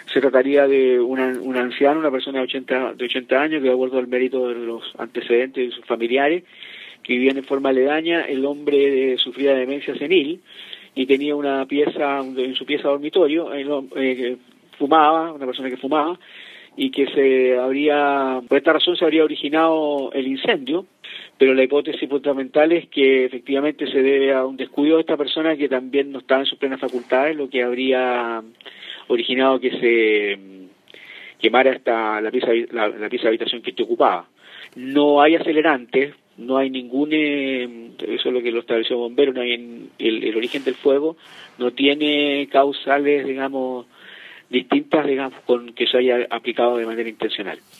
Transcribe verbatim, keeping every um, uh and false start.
Se trataría de una, un anciano, una persona de ochenta, de ochenta años, que de acuerdo al mérito de los antecedentes de sus familiares, que vivía en forma aledaña. El hombre sufría de demencia senil y tenía una pieza, en su pieza dormitorio, eh, fumaba, una persona que fumaba, y que se habría, por esta razón se habría originado el incendio, pero la hipótesis fundamental es que efectivamente se debe a un descuido de esta persona que también no estaba en sus plenas facultades, lo que habría originado que se quemara esta, la, pieza, la, la pieza de habitación que te ocupaba. No hay acelerantes, no hay ningún, eh, eso es lo que lo estableció Bomberos, no hay en, el, el origen del fuego no tiene causales, digamos, distintas, digamos, con que se haya aplicado de manera intencional.